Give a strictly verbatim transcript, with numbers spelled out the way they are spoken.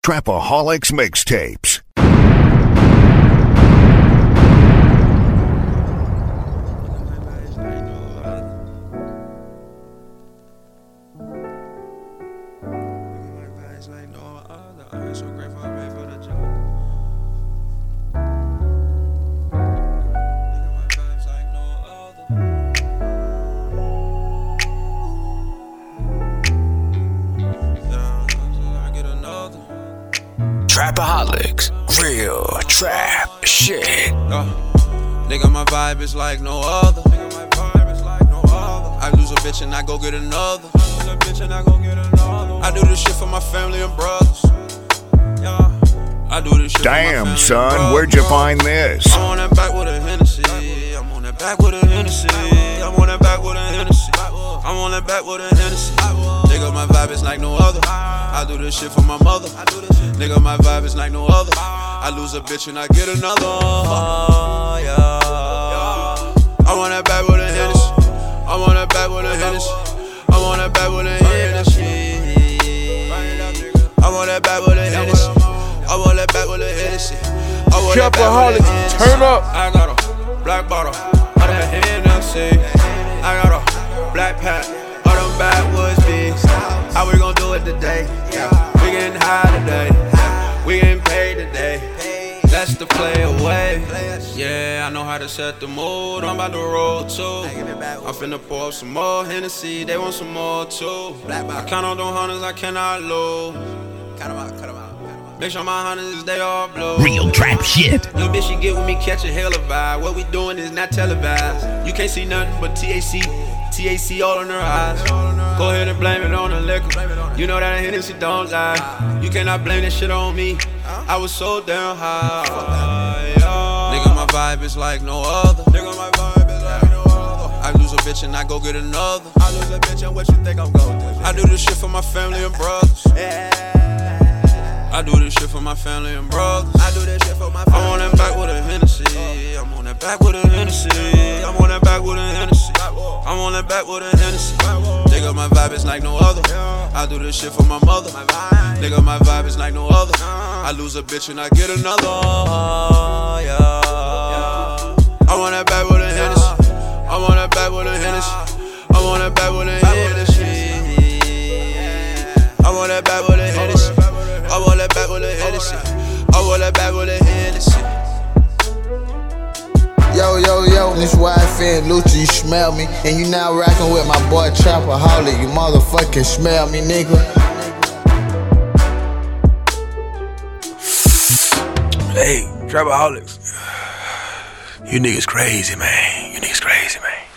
Trapaholics Mixtapes. Trapaholics, real trap shit. Uh, nigga, my vibe is like no other. Nigga, my vibe is like no other. I lose a bitch and I go get another. I lose a bitch and I go get another. I do this shit for my family and brothers. Yeah, I do this shit Damn, for my family son, and brothers. where'd you find this? I'm on that back with a Hennessy. I'm on that back with a Hennessy. I'm on that back with a Hennessy. I'm on that back with a Hennessy. Nigga, my vibe is like no other. I do this shit for my mother. Nigga, my vibe is like no other. I lose a bitch and I get another. Uh, yeah. I'm on that back with a Hennessy. I'm on that back with a Hennessy. I'm on that back with a Hennessy. I'm on that back with a Hennessy. I'm on that back with a Hennessy. Trapaholics, turn up. I got a black bottle of that Hennessy. I got a black pack of them backwoods beats. How we gon' do it today? Yeah. We getting high today. We getting paid today. That's the play away. Yeah, I know how to set the mood. I'm about to roll too. I'm finna pour up some more Hennessy. They want some more too. I count on them hunters, I cannot lose. Cut them out, cut them out. Make sure my hunters, they all blue. Real trap shit. Little bitch, she get with me, catch a hell of vibe. What we doing is not televised. You can't see nothing but T A C. T A C all in her eyes. Go ahead and blame it on the liquor. You know that Hennessy don't lie. You cannot blame that shit on me. I was so damn high. Nigga, my vibe is like no other. Nigga, my vibe is like no other. I lose a bitch and I go get another. I lose a bitch and what you think I'm going to do? I do this shit for my family and brothers. I do this shit for my family and brothers. I do this shit for my family. I'm on that back with a Hennessy. I'm on that back with a Hennessy. I'm on that back with a Hennessy. I'm on that back with a Hennessy. Nigga, my vibe is like no other. I do this shit for my mother. Nigga, my vibe is like no other. I lose a bitch and I get another. Yeah. I'm on that back with a Hennessy. I'm on that back with a Hennessy. I'm on that back with a Hennessy. I'm on that back with a Hennessy. I want that back with a Hennessy. I want that back with a Hennessy. Yo, yo, yo, this Y F N Lucci, you smell me. And you now rockin' with my boy Trapaholic. You motherfucking smell me, nigga. Hey, Trapaholics. You niggas crazy, man. You niggas crazy, man.